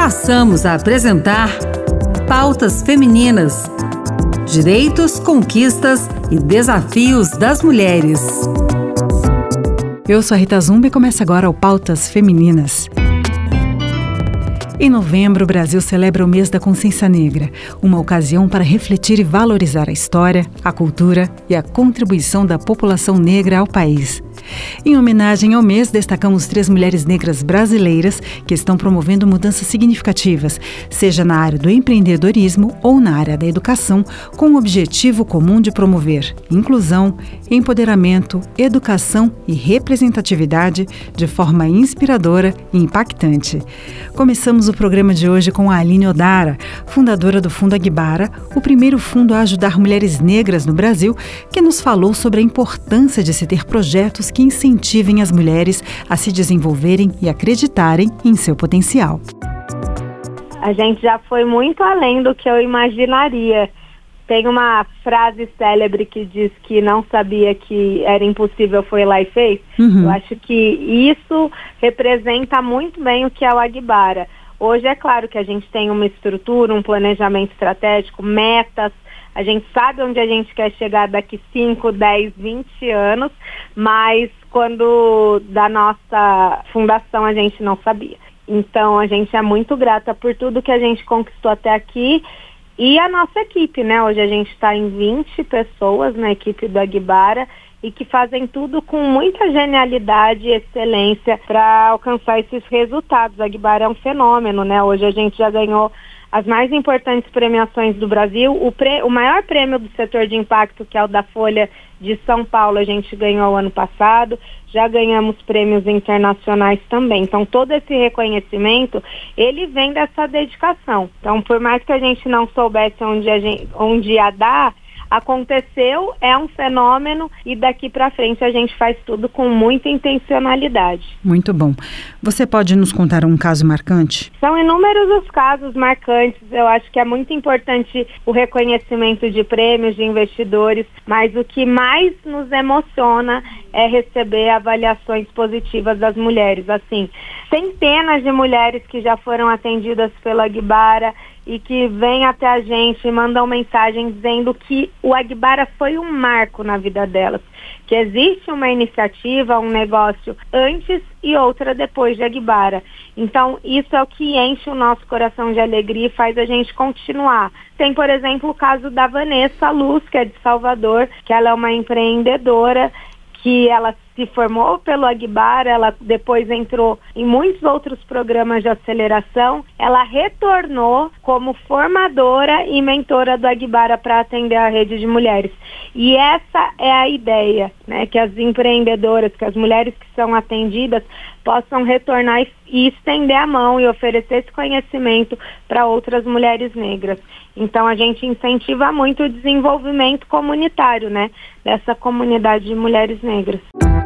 Passamos a apresentar Pautas Femininas: direitos, conquistas e desafios das mulheres. Eu sou a Rita Zumbi e começa agora o Pautas Femininas. Em novembro, o Brasil celebra o mês da consciência negra, uma ocasião para refletir e valorizar a história, a cultura e a contribuição da população negra ao país. Em homenagem ao mês, destacamos 3 mulheres negras brasileiras que estão promovendo mudanças significativas, seja na área do empreendedorismo ou na área da educação, com o objetivo comum de promover inclusão, empoderamento, educação e representatividade de forma inspiradora e impactante. Começamos o programa de hoje com a Aline Odara, fundadora do Fundo Aguibara, o primeiro fundo a ajudar mulheres negras no Brasil, que nos falou sobre a importância de se ter projetos que incentivem as mulheres a se desenvolverem e acreditarem em seu potencial. A gente já foi muito além do que eu imaginaria. Tem uma frase célebre que diz que não sabia que era impossível, foi lá e fez. Eu acho que isso representa muito bem o que é o Aguibara. Hoje é claro que a gente tem uma estrutura, um planejamento estratégico, metas. A gente sabe onde a gente quer chegar daqui 5, 10, 20 anos, mas quando da nossa fundação a gente não sabia. Então a gente é muito grata por tudo que a gente conquistou até aqui e a nossa equipe, né? Hoje a gente está em 20 pessoas na equipe do Aguibara e que fazem tudo com muita genialidade e excelência para alcançar esses resultados. O Aguibara é um fenômeno, né? Hoje a gente já ganhou as mais importantes premiações do Brasil. O maior prêmio do setor de impacto, que é o da Folha de São Paulo, a gente ganhou ano passado. Já ganhamos prêmios internacionais também. Então, todo esse reconhecimento, ele vem dessa dedicação. Então, por mais que a gente não soubesse onde ia dar, aconteceu, é um fenômeno e daqui para frente a gente faz tudo com muita intencionalidade. Muito bom. Você pode nos contar um caso marcante? São inúmeros os casos marcantes. Eu acho que é muito importante o reconhecimento de prêmios, de investidores, mas o que mais nos emociona é receber avaliações positivas das mulheres. Assim, centenas de mulheres que já foram atendidas pela Aguibara e que vêm até a gente e mandam mensagem dizendo que o Aguibara foi um marco na vida delas, que existe uma iniciativa, um negócio antes e outra depois de Aguibara. Então, isso é o que enche o nosso coração de alegria e faz a gente continuar. Tem, por exemplo, o caso da Vanessa Luz, que é de Salvador, que ela é uma empreendedora, que ela se formou pelo Aguibara, ela depois entrou em muitos outros programas de aceleração, ela retornou como formadora e mentora do Aguibara para atender a rede de mulheres. E essa é a ideia, né, que as empreendedoras, que as mulheres que são atendidas possam retornar e estender a mão e oferecer esse conhecimento para outras mulheres negras. Então a gente incentiva muito o desenvolvimento comunitário, né, dessa comunidade de mulheres negras.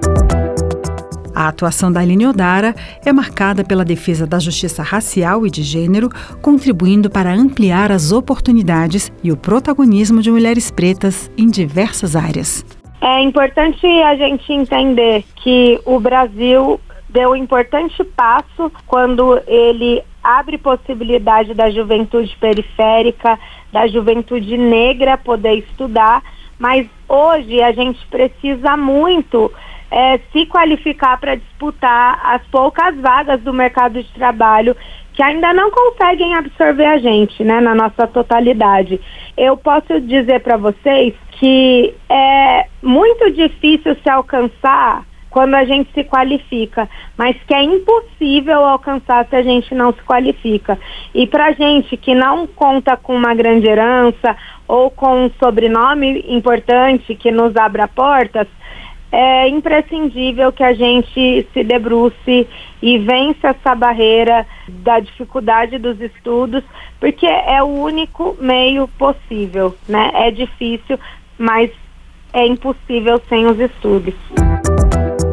A atuação da Aline Odara é marcada pela defesa da justiça racial e de gênero, contribuindo para ampliar as oportunidades e o protagonismo de mulheres pretas em diversas áreas. É importante a gente entender que o Brasil deu um importante passo quando ele abre possibilidade da juventude periférica, da juventude negra poder estudar, mas hoje a gente precisa muito se qualificar para disputar as poucas vagas do mercado de trabalho que ainda não conseguem absorver a gente, né, na nossa totalidade. Eu posso dizer para vocês que é muito difícil se alcançar quando a gente se qualifica, mas que é impossível alcançar se a gente não se qualifica. E para gente que não conta com uma grande herança ou com um sobrenome importante que nos abra portas, é imprescindível que a gente se debruce e vença essa barreira da dificuldade dos estudos, porque é o único meio possível, né? É difícil, mas é impossível sem os estudos.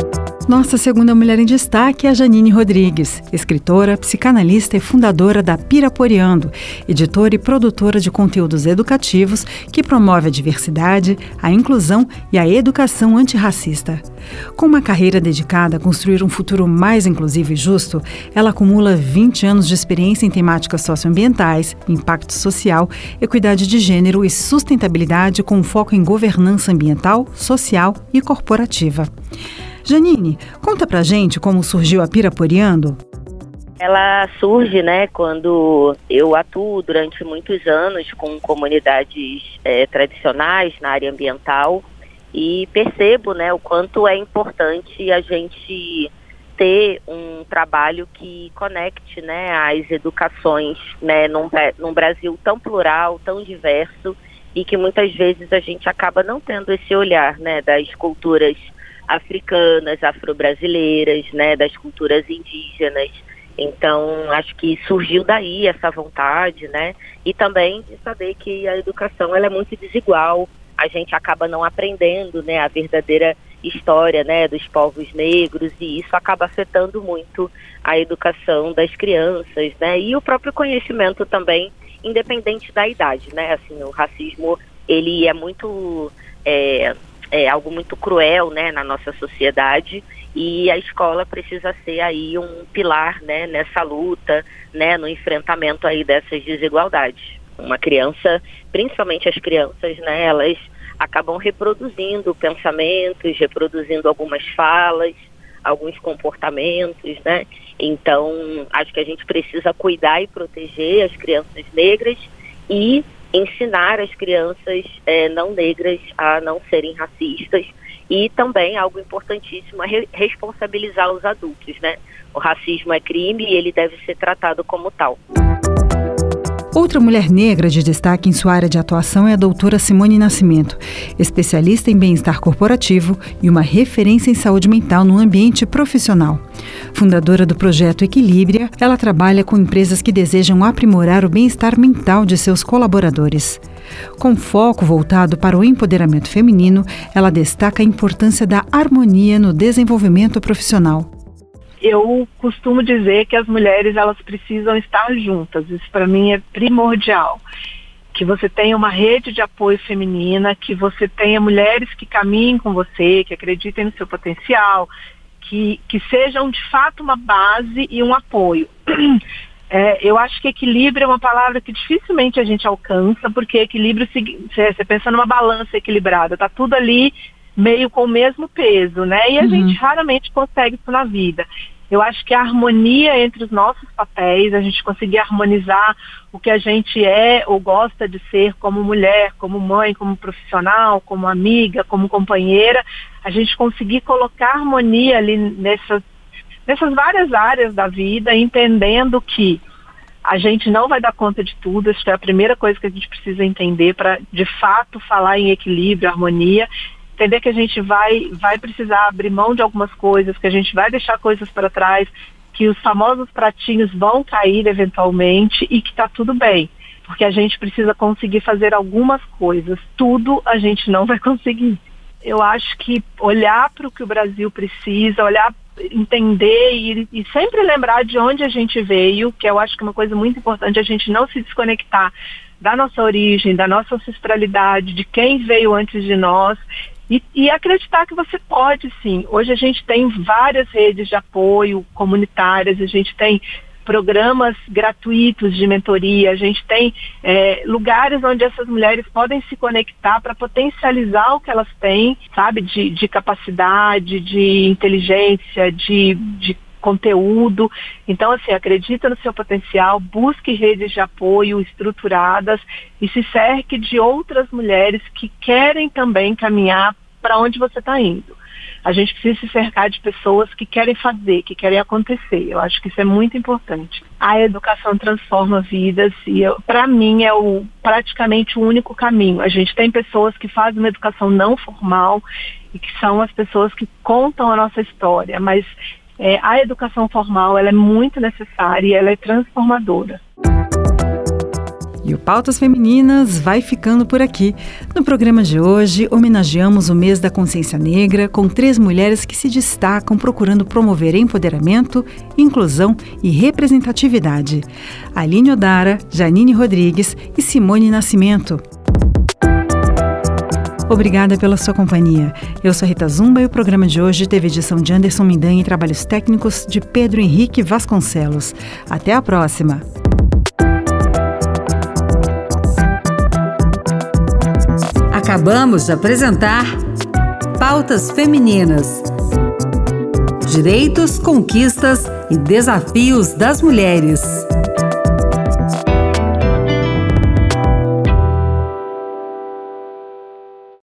Nossa segunda mulher em destaque é a Janine Rodrigues, escritora, psicanalista e fundadora da Piraporeando, editora e produtora de conteúdos educativos que promove a diversidade, a inclusão e a educação antirracista. Com uma carreira dedicada a construir um futuro mais inclusivo e justo, ela acumula 20 anos de experiência em temáticas socioambientais, impacto social, equidade de gênero e sustentabilidade com foco em governança ambiental, social e corporativa. Janine, conta pra gente como surgiu a Piraporeando. Ela surge, quando eu atuo durante muitos anos com comunidades tradicionais na área ambiental e percebo, o quanto é importante a gente ter um trabalho que conecte, as educações, num Brasil tão plural, tão diverso e que muitas vezes a gente acaba não tendo esse olhar, das culturas africanas, afro-brasileiras, das culturas indígenas. Então, acho que surgiu daí essa vontade, e também de saber que a educação ela é muito desigual. A gente acaba não aprendendo, a verdadeira história, dos povos negros, e isso acaba afetando muito a educação das crianças, e o próprio conhecimento também, independente da idade, Assim, o racismo, ele é muito... É algo muito cruel, na nossa sociedade, e a escola precisa ser aí um pilar, nessa luta, no enfrentamento aí dessas desigualdades. Uma criança, principalmente as crianças, elas acabam reproduzindo pensamentos, reproduzindo algumas falas, alguns comportamentos, Então, acho que a gente precisa cuidar e proteger as crianças negras e ensinar as crianças não negras a não serem racistas e também, algo importantíssimo, é responsabilizar os adultos, O racismo é crime e ele deve ser tratado como tal. Outra mulher negra de destaque em sua área de atuação é a doutora Simone Nascimento, especialista em bem-estar corporativo e uma referência em saúde mental no ambiente profissional. Fundadora do projeto Equilíbria, ela trabalha com empresas que desejam aprimorar o bem-estar mental de seus colaboradores. Com foco voltado para o empoderamento feminino, ela destaca a importância da harmonia no desenvolvimento profissional. Eu costumo dizer que as mulheres elas precisam estar juntas, isso para mim é primordial. Que você tenha uma rede de apoio feminina, que você tenha mulheres que caminhem com você, que acreditem no seu potencial, que sejam de fato uma base e um apoio. Eu acho que equilíbrio é uma palavra que dificilmente a gente alcança, porque equilíbrio, você pensa numa balança equilibrada, tá tudo ali meio com o mesmo peso, E a gente raramente consegue isso na vida. Eu acho que a harmonia entre os nossos papéis, a gente conseguir harmonizar o que a gente é ou gosta de ser como mulher, como mãe, como profissional, como amiga, como companheira, a gente conseguir colocar harmonia ali nessas várias áreas da vida, entendendo que a gente não vai dar conta de tudo. Isso é a primeira coisa que a gente precisa entender para, de fato, falar em equilíbrio, harmonia. Entender que a gente vai precisar abrir mão de algumas coisas, que a gente vai deixar coisas para trás, que os famosos pratinhos vão cair eventualmente e que está tudo bem. Porque a gente precisa conseguir fazer algumas coisas. Tudo a gente não vai conseguir. Eu acho que olhar para o que o Brasil precisa, entender e sempre lembrar de onde a gente veio, que eu acho que é uma coisa muito importante, a gente não se desconectar da nossa origem, da nossa ancestralidade, de quem veio antes de nós. E acreditar que você pode, sim. Hoje a gente tem várias redes de apoio comunitárias, a gente tem programas gratuitos de mentoria, a gente tem lugares onde essas mulheres podem se conectar para potencializar o que elas têm, sabe, de capacidade, de inteligência, de conteúdo. Então, assim, acredita no seu potencial, busque redes de apoio estruturadas e se cerque de outras mulheres que querem também caminhar para onde você está indo. A gente precisa se cercar de pessoas que querem fazer, que querem acontecer. Eu acho que isso é muito importante. A educação transforma vidas e, para mim, é praticamente o único caminho. A gente tem pessoas que fazem uma educação não formal e que são as pessoas que contam a nossa história, mas a educação formal ela é muito necessária e ela é transformadora. E o Pautas Femininas vai ficando por aqui. No programa de hoje, homenageamos o mês da consciência negra com 3 mulheres que se destacam procurando promover empoderamento, inclusão e representatividade. Aline Odara, Janine Rodrigues e Simone Nascimento. Obrigada pela sua companhia. Eu sou Rita Zumba e o programa de hoje teve edição de Anderson Mindan e trabalhos técnicos de Pedro Henrique Vasconcelos. Até a próxima! Acabamos de apresentar Pautas Femininas. Direitos, conquistas e desafios das mulheres.